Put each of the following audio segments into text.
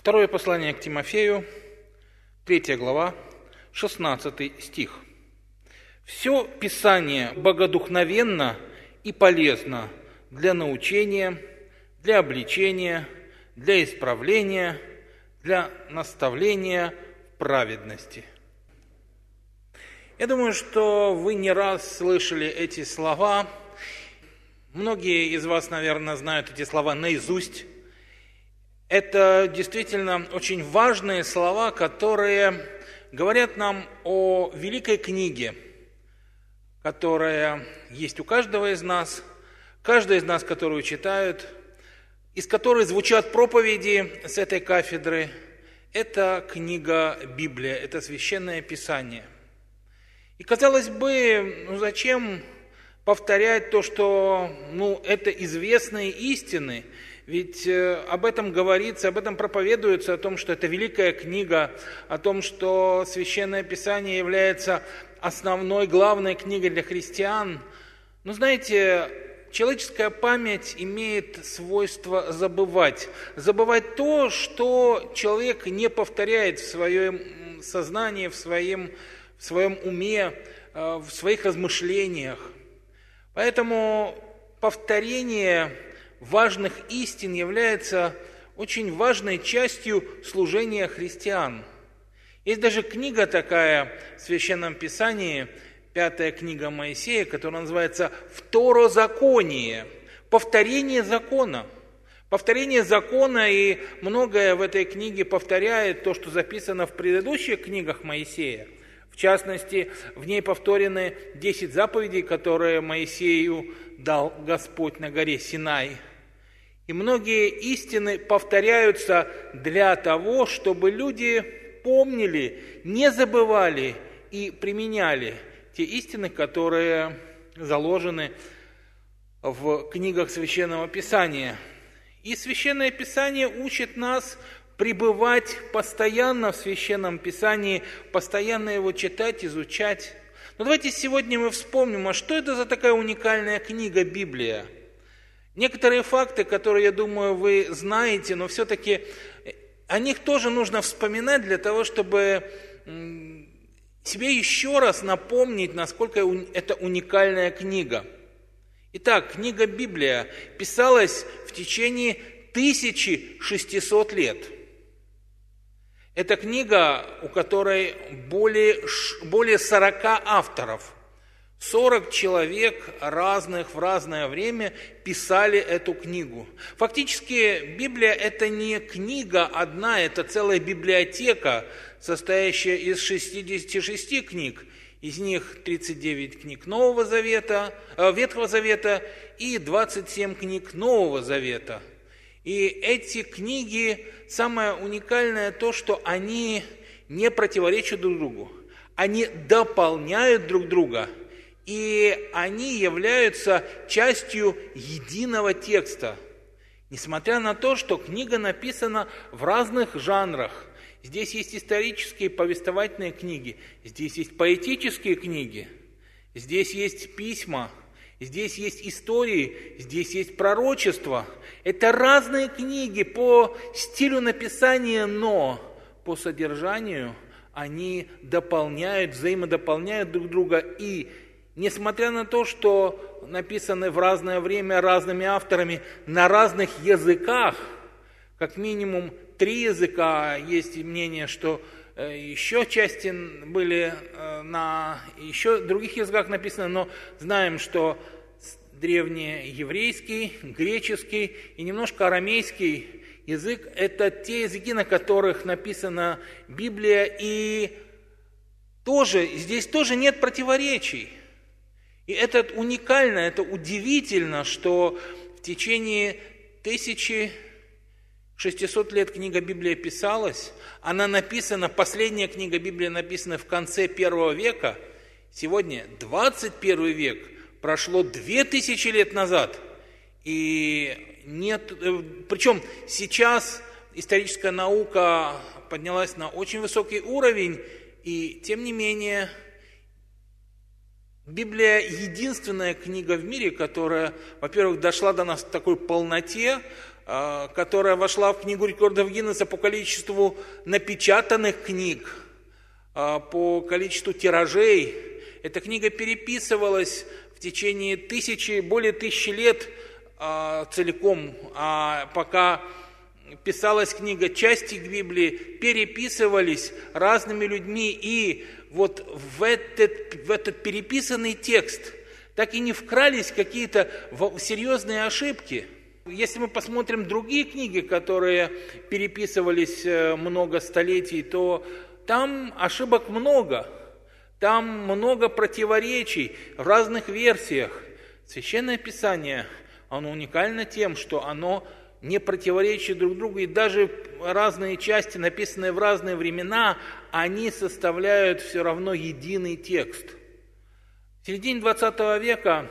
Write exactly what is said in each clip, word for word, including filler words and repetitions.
Второе послание к Тимофею, третья глава, шестнадцатый стих. «Все Писание богодухновенно и полезно для научения, для обличения, для исправления, для наставления в праведности». Я думаю, что вы не раз слышали эти слова. Многие из вас, наверное, знают эти слова наизусть. Это действительно очень важные слова, которые говорят нам о великой книге, которая есть у каждого из нас, каждый из нас, которую читают, из которой звучат проповеди с этой кафедры. Это книга Библия, это Священное Писание. И казалось бы, ну зачем повторять то, что ну, это известные истины, ведь об этом говорится, об этом проповедуется, о том, что это великая книга, о том, что Священное Писание является основной, главной книгой для христиан. Но знаете, человеческая память имеет свойство забывать. Забывать то, что человек не повторяет в своем сознании, в своем, в своем уме, в своих размышлениях. Поэтому повторение важных истин является очень важной частью служения христиан. Есть даже книга такая в Священном Писании, пятая книга Моисея, которая называется «Второзаконие», повторение закона. Повторение закона, и многое в этой книге повторяет то, что записано в предыдущих книгах Моисея. В частности, в ней повторены десять заповедей, которые Моисею дал Господь на горе Синай. И многие истины повторяются для того, чтобы люди помнили, не забывали и применяли те истины, которые заложены в книгах Священного Писания. И Священное Писание учит нас пребывать постоянно в Священном Писании, постоянно его читать, изучать. Но давайте сегодня мы вспомним, а что это за такая уникальная книга Библия? Некоторые факты, которые, я думаю, вы знаете, но все-таки о них тоже нужно вспоминать для того, чтобы себе еще раз напомнить, насколько это уникальная книга. Итак, книга Библия писалась в течение тысячи шестисот лет. Это книга, у которой более, более сорока авторов. сорок человек разных в разное время писали эту книгу. Фактически Библия – это не книга одна, это целая библиотека, состоящая из шестидесяти шести книг. Из них тридцать девять книг Нового Завета, э, Ветхого Завета и двадцать семь книг Нового Завета. И эти книги, самое уникальное то, что они не противоречат друг другу, они дополняют друг друга, и они являются частью единого текста. Несмотря на то, что книга написана в разных жанрах, здесь есть исторические повествовательные книги, здесь есть поэтические книги, здесь есть письма, здесь есть истории, здесь есть пророчества. Это разные книги по стилю написания, но по содержанию они дополняют, взаимодополняют друг друга. И несмотря на то, что написаны в разное время разными авторами на разных языках, как минимум три языка, есть мнение, что еще части были на еще других языках написаны, но знаем, что древнееврейский, греческий и немножко арамейский язык – это те языки, на которых написана Библия, и тоже, здесь тоже нет противоречий. И это уникально, это удивительно, что в течение тысячи шестисот лет книга Библия писалась, она написана, последняя книга Библии написана в конце первого века, сегодня двадцать первый век, прошло две тысячи лет назад, и нет, причем сейчас историческая наука поднялась на очень высокий уровень, и тем не менее Библия – единственная книга в мире, которая, во-первых, дошла до нас в такой полноте, которая вошла в Книгу рекордов Гиннесса по количеству напечатанных книг, по количеству тиражей. Эта книга переписывалась в течение тысячи, более тысячи лет целиком, а пока писалась книга, части Библии переписывались разными людьми, и вот в этот, в этот переписанный текст так и не вкрались какие-то серьезные ошибки. Если мы посмотрим другие книги, которые переписывались много столетий, то там ошибок много, там много противоречий в разных версиях. Священное Писание, оно уникально тем, что оно не противоречат друг другу, и даже разные части, написанные в разные времена, они составляют все равно единый текст. В середине двадцатого века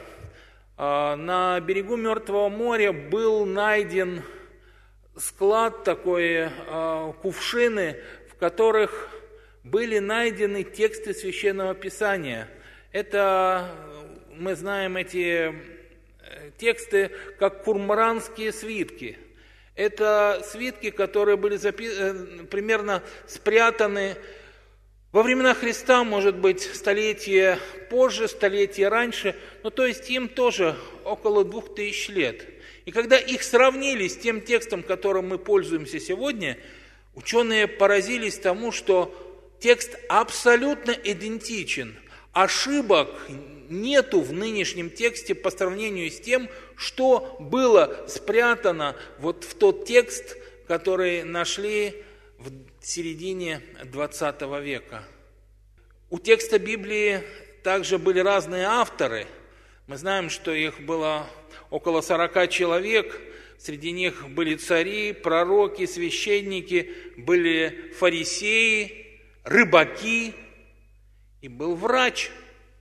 на берегу Мертвого моря был найден склад такой, кувшины, в которых были найдены тексты Священного Писания. Это, мы знаем эти тексты как курмранские свитки. Это свитки, которые были запи- примерно спрятаны во времена Христа, может быть, столетия позже, столетия раньше, ну то есть им тоже около двух тысяч лет. И когда их сравнили с тем текстом, которым мы пользуемся сегодня, ученые поразились тому, что текст абсолютно идентичен. Ошибок нету в нынешнем тексте по сравнению с тем, что было спрятано вот в тот текст, который нашли в середине двадцатого века. У текста Библии также были разные авторы. Мы знаем, что их было около сорока человек. Среди них были цари, пророки, священники, были фарисеи, рыбаки и был врач.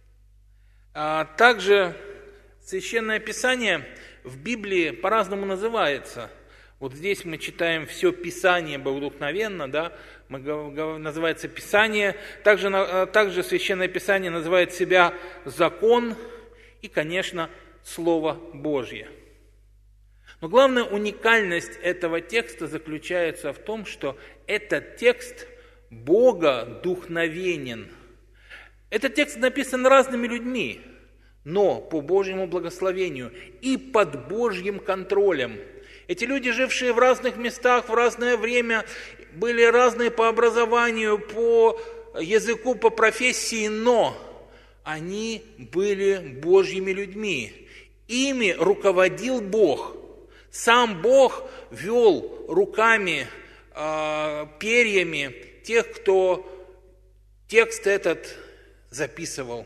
А также Священное Писание в Библии по-разному называется. Вот здесь мы читаем все Писание богодухновенно, да, мы, называется Писание. Также, также Священное Писание называет себя закон и, конечно, Слово Божье. Но главная уникальность этого текста заключается в том, что этот текст богодухновенен. Этот текст написан разными людьми, но по Божьему благословению и под Божьим контролем. Эти люди, жившие в разных местах, в разное время, были разные по образованию, по языку, по профессии, но они были Божьими людьми. Ими руководил Бог. Сам Бог вел руками, перьями тех, кто текст этот записывал.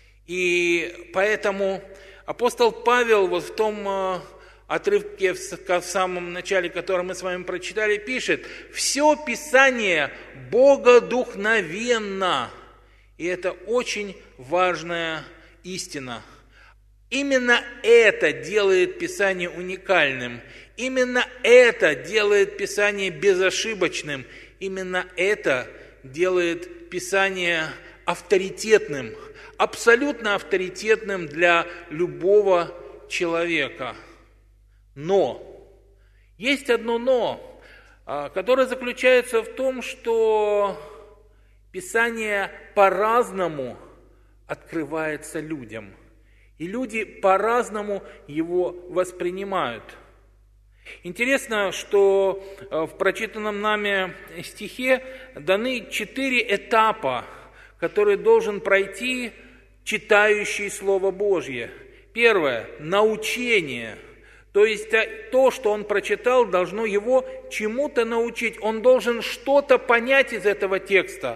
И поэтому апостол Павел вот в том отрывке в самом начале, который мы с вами прочитали, пишет: «Все Писание богодухновенно». И это очень важная истина. Именно это делает Писание уникальным. Именно это делает Писание безошибочным. Именно это делает Писание авторитетным, абсолютно авторитетным для любого человека. Но, есть одно но, которое заключается в том, что Писание по-разному открывается людям. И люди по-разному его воспринимают. Интересно, что в прочитанном нами стихе даны четыре этапа, которые должен пройти читающий Слово Божье. Первое – научение. То есть то, что он прочитал, должно его чему-то научить. Он должен что-то понять из этого текста.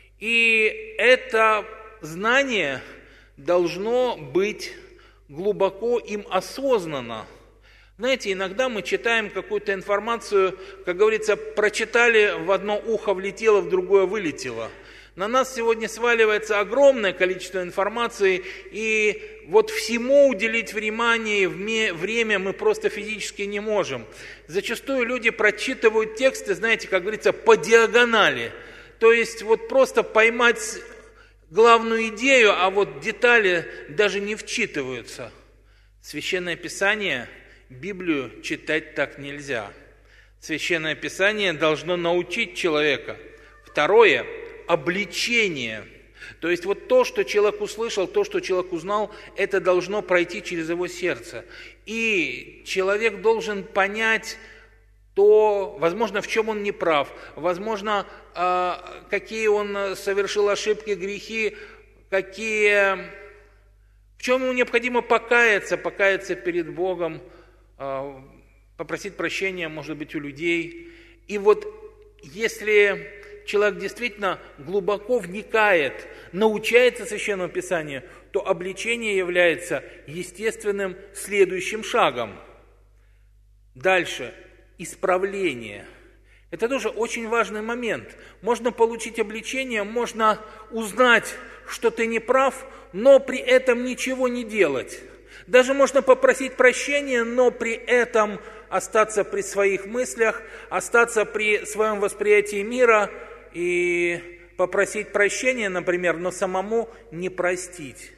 И это знание должно быть глубоко им осознанно. Знаете, иногда мы читаем какую-то информацию, как говорится, прочитали, в одно ухо влетело, в другое вылетело. На нас сегодня сваливается огромное количество информации, и вот всему уделить внимание, время мы просто физически не можем. Зачастую люди прочитывают тексты, знаете, как говорится, по диагонали. То есть вот просто поймать главную идею, а вот детали даже не вчитываются. Священное Писание Библию читать так нельзя. Священное Писание должно научить человека. Второе – обличение. То есть вот то, что человек услышал, то, что человек узнал, это должно пройти через его сердце. И человек должен понять то, возможно, в чем он не прав, возможно, какие он совершил ошибки, грехи, какие, в чем ему необходимо покаяться, покаяться перед Богом, попросить прощения, может быть, у людей. И вот если человек действительно глубоко вникает, научается Священному Писанию, то обличение является естественным следующим шагом. Дальше. Исправление. Это тоже очень важный момент. Можно получить обличение, можно узнать, что ты не прав, но при этом ничего не делать. Даже можно попросить прощения, но при этом остаться при своих мыслях, остаться при своем восприятии мира и попросить прощения, например, но самому не простить.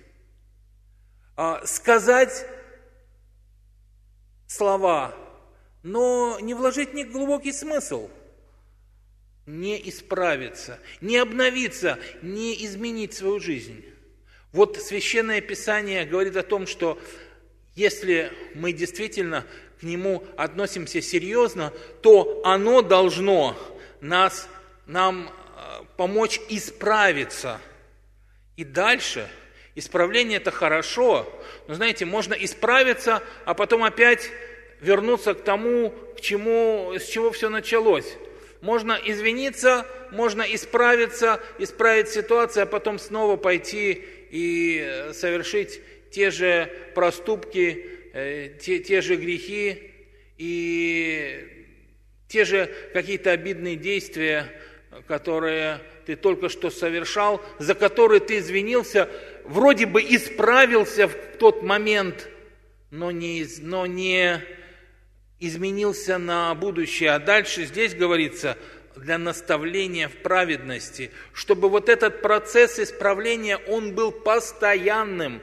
Сказать слова, но не вложить в них глубокий смысл, не исправиться, не обновиться, не изменить свою жизнь. Вот Священное Писание говорит о том, что если мы действительно к нему относимся серьезно, то оно должно нас, нам помочь исправиться. И дальше, исправление это хорошо, но знаете, можно исправиться, а потом опять вернуться к тому, к чему, с чего все началось. Можно извиниться, можно исправиться, исправить ситуацию, а потом снова пойти и совершить те же проступки, те, те же грехи и те же какие-то обидные действия, которые ты только что совершал, за которые ты извинился, вроде бы исправился в тот момент, но не, но не изменился на будущее. А дальше здесь говорится для наставления в праведности, чтобы вот этот процесс исправления, он был постоянным,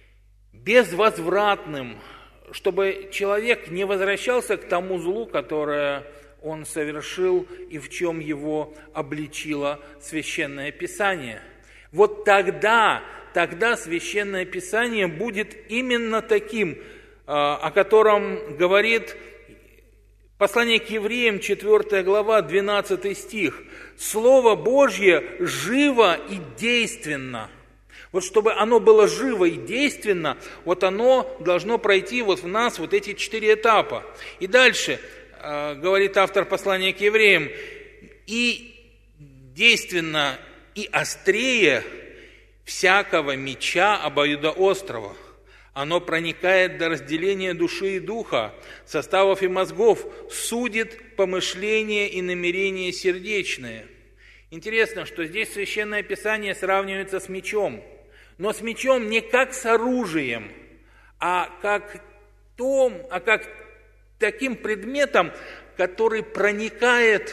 безвозвратным, чтобы человек не возвращался к тому злу, которое он совершил и в чем его обличило Священное Писание. Вот тогда, тогда Священное Писание будет именно таким, о котором говорит послание к Евреям, четвёртая глава, двенадцатый стих. Слово Божье живо и действенно. Вот чтобы оно было живо и действенно, вот оно должно пройти вот в нас вот эти четыре этапа. И дальше э, говорит автор послания к Евреям, и действенно, и острее всякого меча обоюдоострого. Оно проникает до разделения души и духа, составов и мозгов, судит помышления и намерения сердечные. Интересно, что здесь Священное Писание сравнивается с мечом. Но с мечом не как с оружием, а как, том, а как таким предметом, который проникает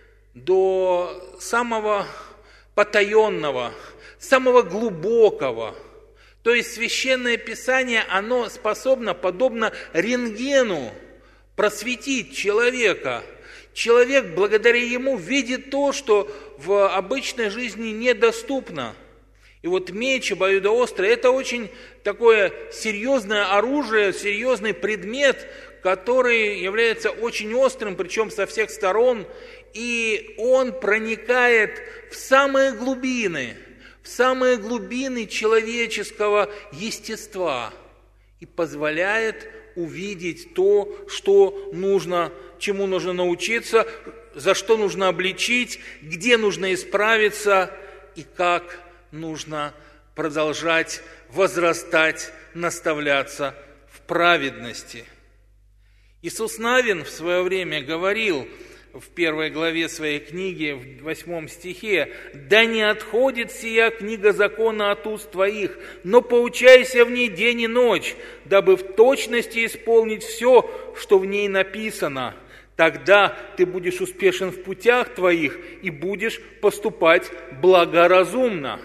до самого потаенного, самого глубокого. То есть Священное Писание, оно способно, подобно рентгену, просветить человека. Человек благодаря ему видит то, что в обычной жизни недоступно. И вот меч обоюдоострый – это очень такое серьезное оружие, серьезный предмет, который является очень острым, причем со всех сторон, и он проникает в самые глубины, в самые глубины человеческого естества и позволяет увидеть то, что нужно, чему нужно научиться, за что нужно обличить, где нужно исправиться и как нужно продолжать возрастать, наставляться в праведности. Иисус Навин в свое время говорил в первой главе своей книги, в восьмом стихе, «Да не отходит сия книга закона от уст твоих, но поучайся в ней день и ночь, дабы в точности исполнить все, что в ней написано. Тогда ты будешь успешен в путях твоих и будешь поступать благоразумно».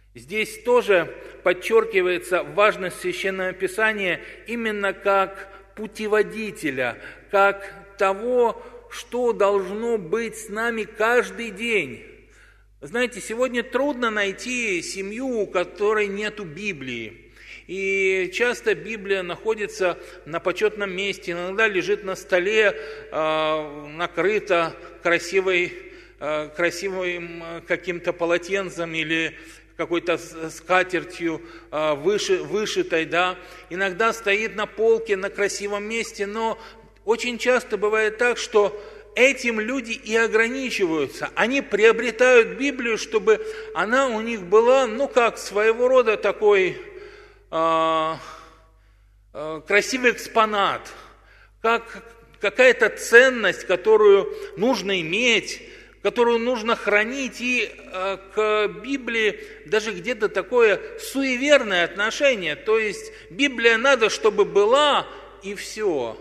Здесь тоже подчеркивается важность Священного Писания именно как путеводителя, как того, что должно быть с нами каждый день. Знаете, сегодня трудно найти семью, у которой нету Библии. И часто Библия находится на почетном месте, иногда лежит на столе, э, накрыта красивой, э, красивым каким-то полотенцем или какой-то скатертью э, выши, вышитой, да. Иногда стоит на полке на красивом месте, но очень часто бывает так, что этим люди и ограничиваются. Они приобретают Библию, чтобы она у них была, ну как, своего рода такой э, э, красивый экспонат, как какая-то ценность, которую нужно иметь, которую нужно хранить. И э, к Библии даже где-то такое суеверное отношение. То есть Библия надо, чтобы была, и все.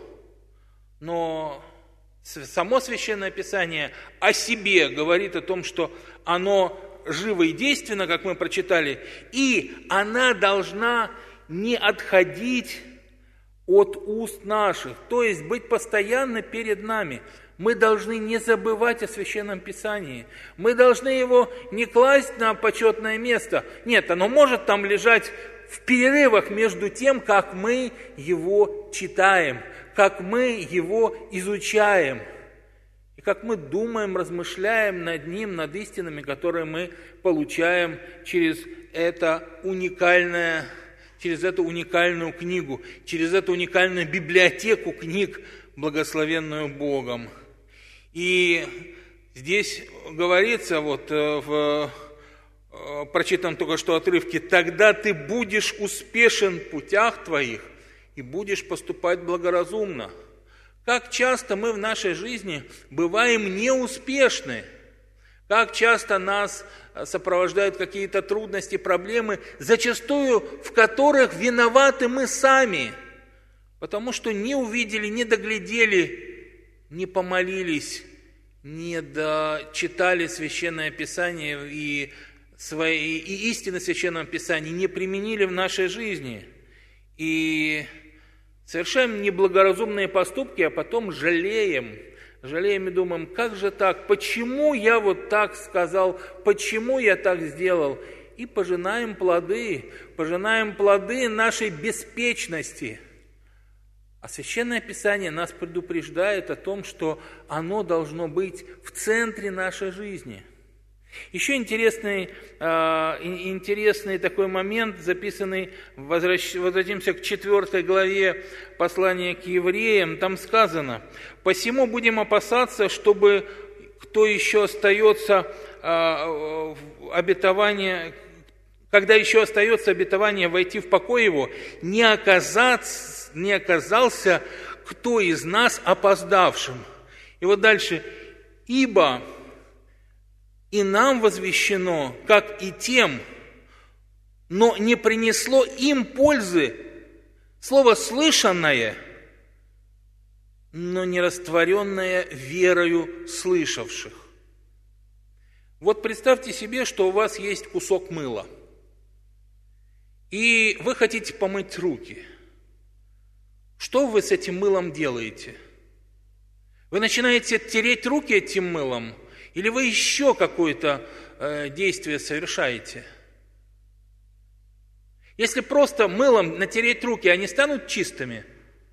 Но само Священное Писание о себе говорит о том, что оно живо и действенно, как мы прочитали, и она должна не отходить от уст наших, то есть быть постоянно перед нами. Мы должны не забывать о Священном Писании. Мы должны его не класть на почетное место. Нет, оно может там лежать в перерывах между тем, как мы его читаем, как мы его изучаем, и как мы думаем, размышляем над ним, над истинами, которые мы получаем через это уникальное, через эту уникальную книгу, через эту уникальную библиотеку книг, благословенную Богом. И здесь говорится, вот в прочитанном только что отрывке: «Тогда ты будешь успешен в путях твоих и будешь поступать благоразумно». Как часто мы в нашей жизни бываем неуспешны, как часто нас сопровождают какие-то трудности, проблемы, зачастую в которых виноваты мы сами, потому что не увидели, не доглядели, не помолились, не дочитали Священное Писание и, свои, и истины Священного Писания не применили в нашей жизни. И совершаем неблагоразумные поступки, а потом жалеем. Жалеем и думаем: как же так? Почему я вот так сказал? Почему я так сделал? И пожинаем плоды, пожинаем плоды нашей беспечности. А Священное Писание нас предупреждает о том, что оно должно быть в центре нашей жизни. Еще интересный, э, интересный такой момент, записанный, возвращ, возвратимся к четвёртой главе послания к евреям, там сказано: «Посему будем опасаться, чтобы кто еще остается э, обетование, когда еще остается обетование войти в покой его, не, оказаться, не оказался кто из нас опоздавшим». И вот дальше: «Ибо и нам возвещено, как и тем, но не принесло им пользы слово слышанное, но не растворенное верою слышавших». Вот представьте себе, что у вас есть кусок мыла, и вы хотите помыть руки. Что вы с этим мылом делаете? Вы начинаете тереть руки этим мылом, или вы еще какое-то э, действие совершаете? Если просто мылом натереть руки, они станут чистыми.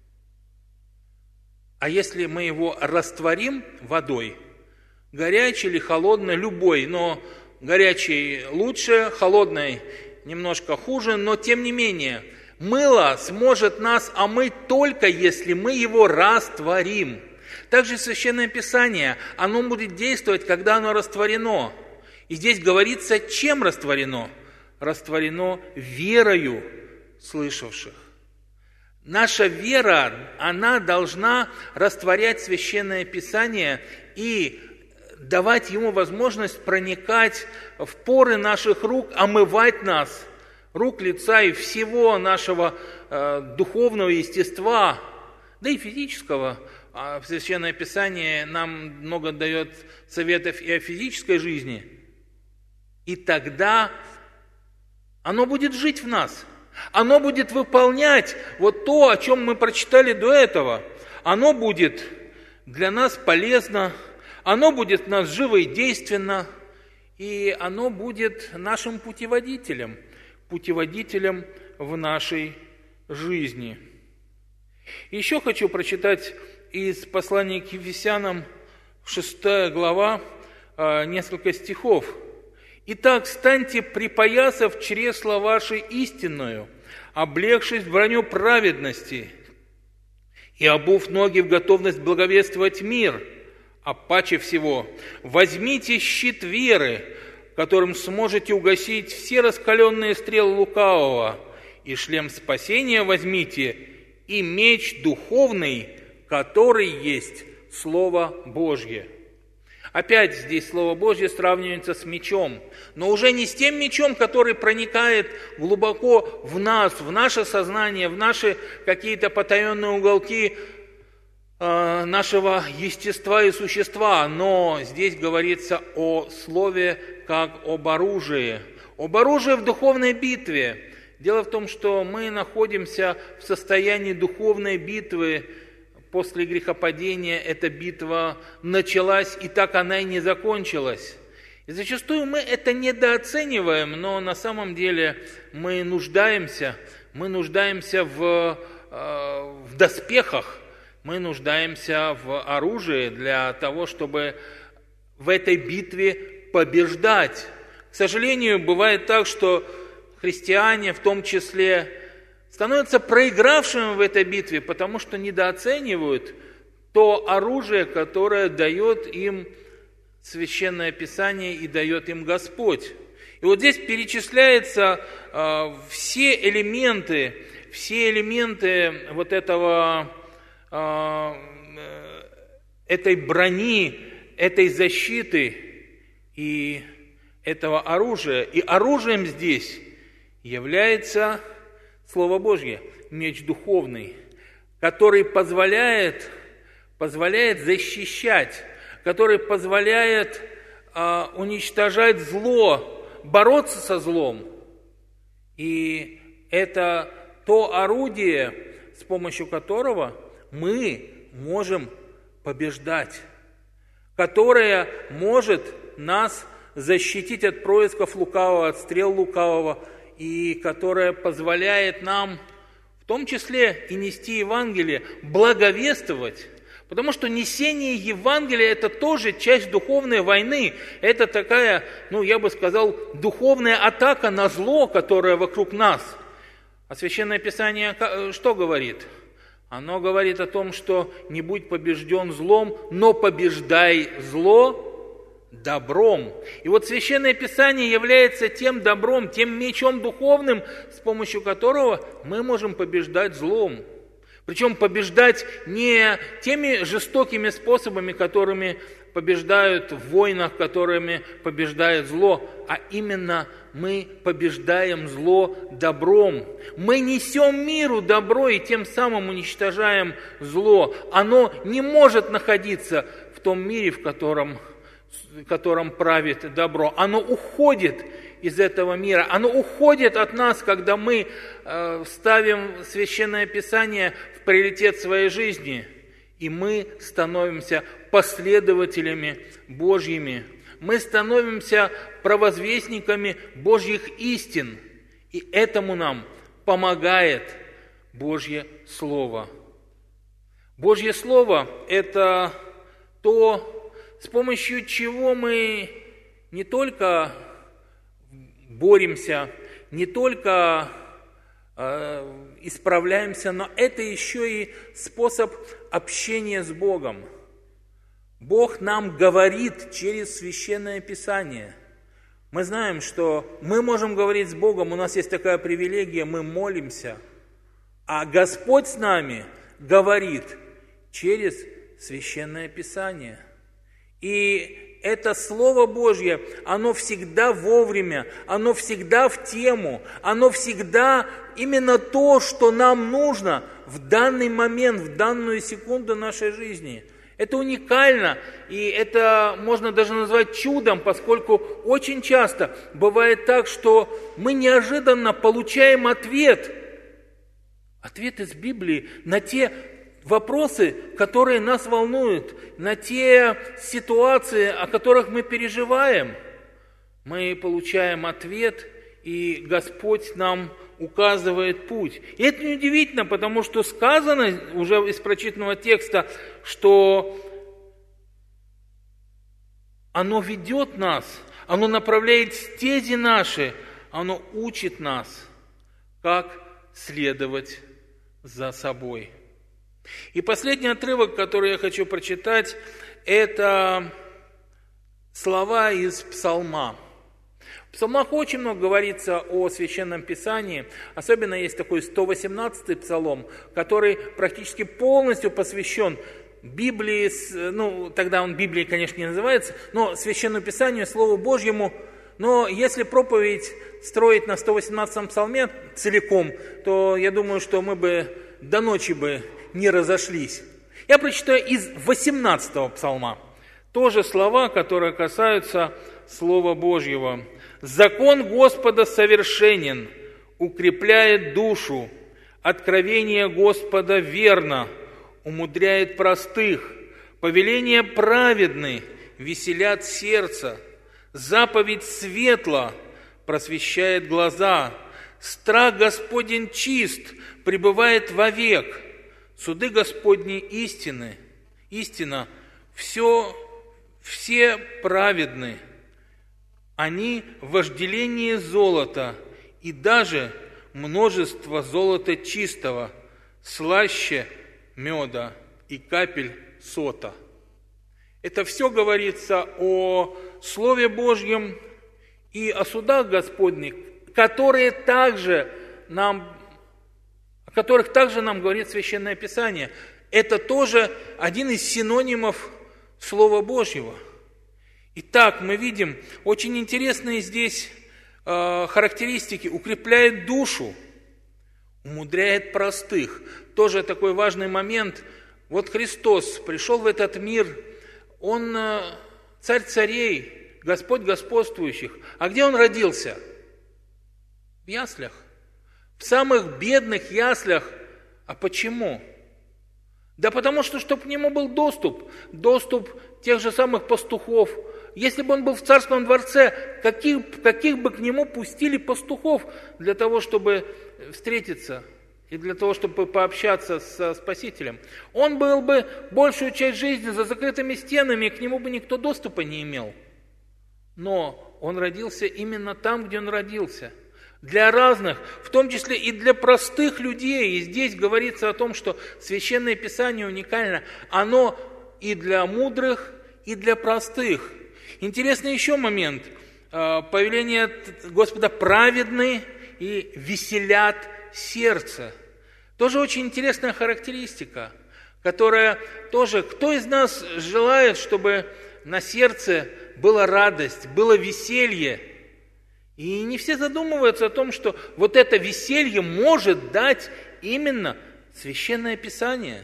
А если мы его растворим водой, горячей или холодной, любой, но горячей лучше, холодной немножко хуже, но тем не менее, мыло сможет нас омыть только если мы его растворим. Также Священное Писание, оно будет действовать, когда оно растворено. И здесь говорится, чем растворено? Растворено верою слышавших. Наша вера, она должна растворять Священное Писание и давать ему возможность проникать в поры наших рук, омывать нас, рук, лица и всего нашего э, духовного естества, да и физического. А Священное Писание нам много дает советов и о физической жизни. И тогда оно будет жить в нас. Оно будет выполнять вот то, о чем мы прочитали до этого. Оно будет для нас полезно, оно будет для нас живо и действенно, и оно будет нашим путеводителем, путеводителем в нашей жизни. Еще хочу прочитать из послания к Ефесянам, шестая глава, несколько стихов. «Итак, станьте, припоясав чресло ваше истинную, облегшись в броню праведности, и обув ноги в готовность благовествовать мир, а паче всего возьмите щит веры, которым сможете угасить все раскаленные стрелы лукавого, и шлем спасения возьмите, и меч духовный, который есть Слово Божье». Опять здесь Слово Божье сравнивается с мечом, но уже не с тем мечом, который проникает глубоко в нас, в наше сознание, в наши какие-то потаенные уголки э, нашего естества и существа, но здесь говорится о Слове как об оружии, об оружии в духовной битве. Дело в том, что мы находимся в состоянии духовной битвы. После грехопадения эта битва началась, и так она и не закончилась. И зачастую мы это недооцениваем, но на самом деле мы нуждаемся, мы нуждаемся в, в доспехах, мы нуждаемся в оружии для того, чтобы в этой битве побеждать. К сожалению, бывает так, что христиане в том числе становятся проигравшими в этой битве, потому что недооценивают то оружие, которое дает им Священное Писание и дает им Господь. И вот здесь перечисляются э, все элементы, все элементы вот этого, э, этой брони, этой защиты и этого оружия. И оружием здесь является Слово Божье, меч духовный, который позволяет, позволяет защищать, который позволяет э, уничтожать зло, бороться со злом. И это то орудие, с помощью которого мы можем побеждать, которое может нас защитить от происков лукавого, от стрел лукавого, и которая позволяет нам, в том числе и нести Евангелие, благовествовать. Потому что несение Евангелия – это тоже часть духовной войны. Это такая, ну, я бы сказал, духовная атака на зло, которое вокруг нас. А Священное Писание что говорит? Оно говорит о том, что не будь побежден злом, но побеждай зло добром. И вот Священное Писание является тем добром, тем мечом духовным, с помощью которого мы можем побеждать злом. Причем побеждать не теми жестокими способами, которыми побеждают в войнах, которыми побеждает зло, а именно мы побеждаем зло добром. Мы несем миру добро и тем самым уничтожаем зло. Оно не может находиться в том мире, в котором в котором правит добро. Оно уходит из этого мира, оно уходит от нас, когда мы э, ставим Священное Писание в приоритет своей жизни, и мы становимся последователями Божьими. Мы становимся провозвестниками Божьих истин, и этому нам помогает Божье Слово. Божье Слово – это то, с помощью чего мы не только боремся, не только э, исправляемся, но это еще и способ общения с Богом. Бог нам говорит через Священное Писание. Мы знаем, что мы можем говорить с Богом, у нас есть такая привилегия, мы молимся, а Господь с нами говорит через Священное Писание. И это Слово Божье, оно всегда вовремя, оно всегда в тему, оно всегда именно то, что нам нужно в данный момент, в данную секунду нашей жизни. Это уникально, и это можно даже назвать чудом, поскольку очень часто бывает так, что мы неожиданно получаем ответ, ответ из Библии на те вопросы, которые нас волнуют, на те ситуации, о которых мы переживаем. Мы получаем ответ, и Господь нам указывает путь. И это неудивительно, потому что сказано уже из прочитанного текста, что оно ведет нас, оно направляет стези наши, оно учит нас, как следовать за собой. И последний отрывок, который я хочу прочитать, это слова из Псалма. В Псалмах очень много говорится о Священном Писании. Особенно есть такой сто восемнадцатый Псалом, который практически полностью посвящен Библии, ну, тогда он Библией, конечно, не называется, но Священному Писанию, Слову Божьему. Но если проповедь строить на сто восемнадцатом Псалме целиком, то я думаю, что мы бы до ночи бы не разошлись. Я прочитаю из восемнадцатого Псалма. Тоже слова, которые касаются Слова Божьего. «Закон Господа совершенен, укрепляет душу, откровение Господа верно, умудряет простых, повеления праведны, веселят сердце, заповедь светла, просвещает глаза, страх Господень чист, пребывает вовек, суды Господни истины, истина, все, все праведны, они вожделение золота, и даже множество золота чистого, слаще меда и капель сота». Это все говорится о Слове Божьем и о судах Господних, которые также нам, о которых также нам говорит Священное Писание. Это тоже один из синонимов Слова Божьего. Итак, мы видим очень интересные здесь э, характеристики. Укрепляет душу, умудряет простых. Тоже такой важный момент. Вот Христос пришел в этот мир, Он э, царь царей, Господь господствующих. А где Он родился? В яслях. В самых бедных яслях. А почему? Да потому что, чтобы к Нему был доступ. Доступ тех же самых пастухов. Если бы Он был в царском дворце, каких, каких бы к Нему пустили пастухов для того, чтобы встретиться и для того, чтобы пообщаться со Спасителем? Он был бы большую часть жизни за закрытыми стенами, и к Нему бы никто доступа не имел. Но Он родился именно там, где Он родился. Для разных, в том числе и для простых людей. И здесь говорится о том, что Священное Писание уникально. Оно и для мудрых, и для простых. Интересный еще момент. Повеление Господа праведны и веселят сердце. Тоже очень интересная характеристика, которая тоже, кто из нас желает, чтобы на сердце была радость, было веселье? И не все задумываются о том, что вот это веселье может дать именно Священное Писание.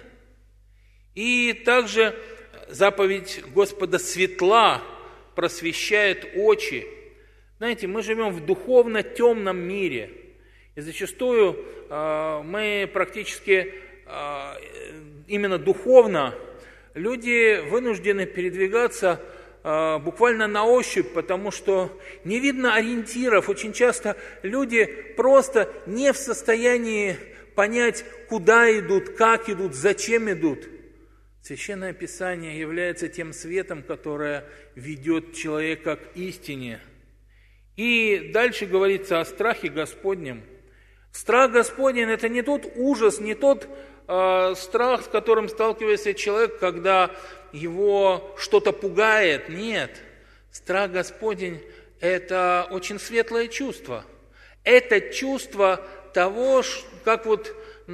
И также заповедь Господа светла, просвещает очи. Знаете, мы живем в духовно темном мире. И зачастую э, мы практически э, именно духовно, люди вынуждены передвигаться э, буквально на ощупь, потому что не видно ориентиров. Очень часто люди просто не в состоянии понять, куда идут, как идут, зачем идут. Священное Писание является тем светом, которое ведет человека к истине. И дальше говорится о страхе Господнем. Страх Господень – это не тот ужас, не тот э, страх, с которым сталкивается человек, когда его что-то пугает. Нет, страх Господень – это очень светлое чувство. Это чувство того, как вот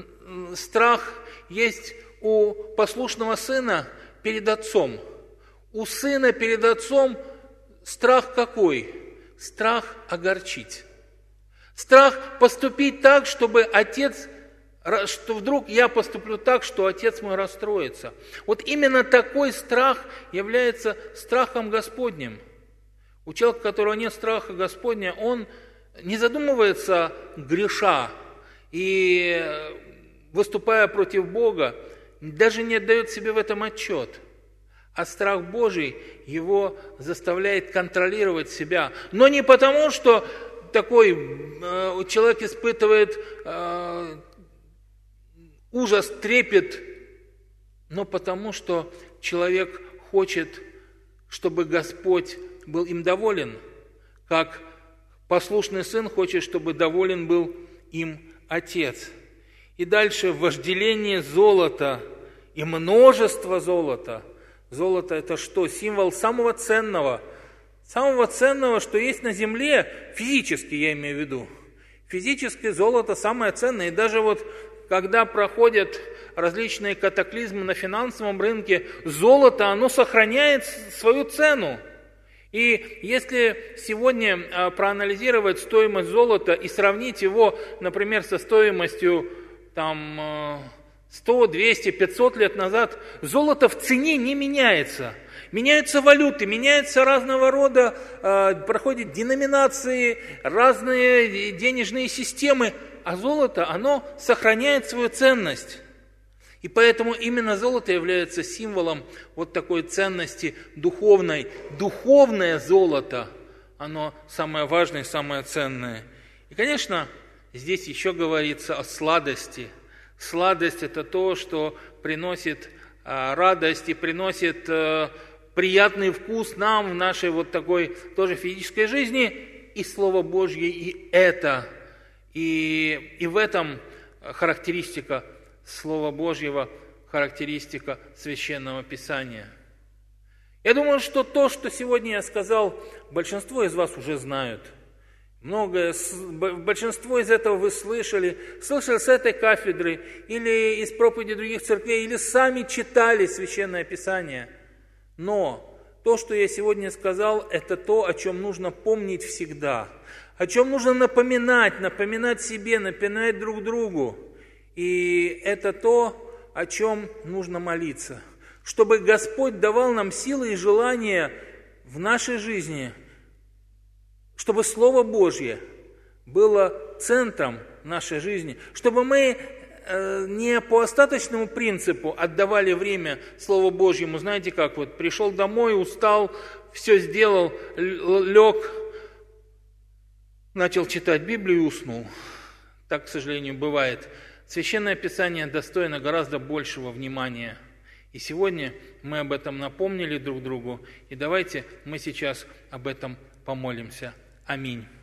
страх есть у послушного сына перед отцом. У сына перед отцом страх какой? Страх огорчить. Страх поступить так, чтобы отец что вдруг я поступлю так, что отец мой расстроится. Вот именно такой страх является страхом Господним. У человека, у которого нет страха Господня, он не задумывается греша и, выступая против Бога, даже не отдает себе в этом отчет. А страх Божий его заставляет контролировать себя. Но не потому, что такой э, человек испытывает э, ужас, трепет, но потому, что человек хочет, чтобы Господь был им доволен, как послушный сын хочет, чтобы доволен был им отец. И дальше вожделение золота и множество золота. Золото – это что? Символ самого ценного, самого ценного, что есть на земле, физически я имею в виду. Физически золото самое ценное. И даже вот когда проходят различные катаклизмы на финансовом рынке, золото, оно сохраняет свою цену. И если сегодня проанализировать стоимость золота и сравнить его, например, со стоимостью там, сто, двести, пятьсот лет назад, золото в цене не меняется. Меняются валюты, меняются разного рода, проходят деноминации, разные денежные системы, а золото, оно сохраняет свою ценность. И поэтому именно золото является символом вот такой ценности духовной. Духовное золото, оно самое важное, самое ценное. И, конечно, здесь еще говорится о сладости. Сладость – это то, что приносит радость и приносит приятный вкус нам в нашей вот такой тоже физической жизни. И Слово Божье, и это, и, и в этом характеристика Слова Божьего, характеристика Священного Писания. Я думаю, что то, что сегодня я сказал, большинство из вас уже знают. Многое, большинство из этого вы слышали, слышали с этой кафедры, или из проповедей других церквей, или сами читали Священное Писание. Но то, что я сегодня сказал, это то, о чем нужно помнить всегда, о чем нужно напоминать, напоминать себе, напоминать друг другу. И это то, о чем нужно молиться, чтобы Господь давал нам силы и желания в нашей жизни, чтобы Слово Божье было центром нашей жизни, чтобы мы не по остаточному принципу отдавали время Слову Божьему. Знаете как, вот пришел домой, устал, все сделал, лег, начал читать Библию и уснул. Так, к сожалению, бывает. Священное Писание достойно гораздо большего внимания. И сегодня мы об этом напомнили друг другу. И давайте мы сейчас об этом помолимся. Аминь.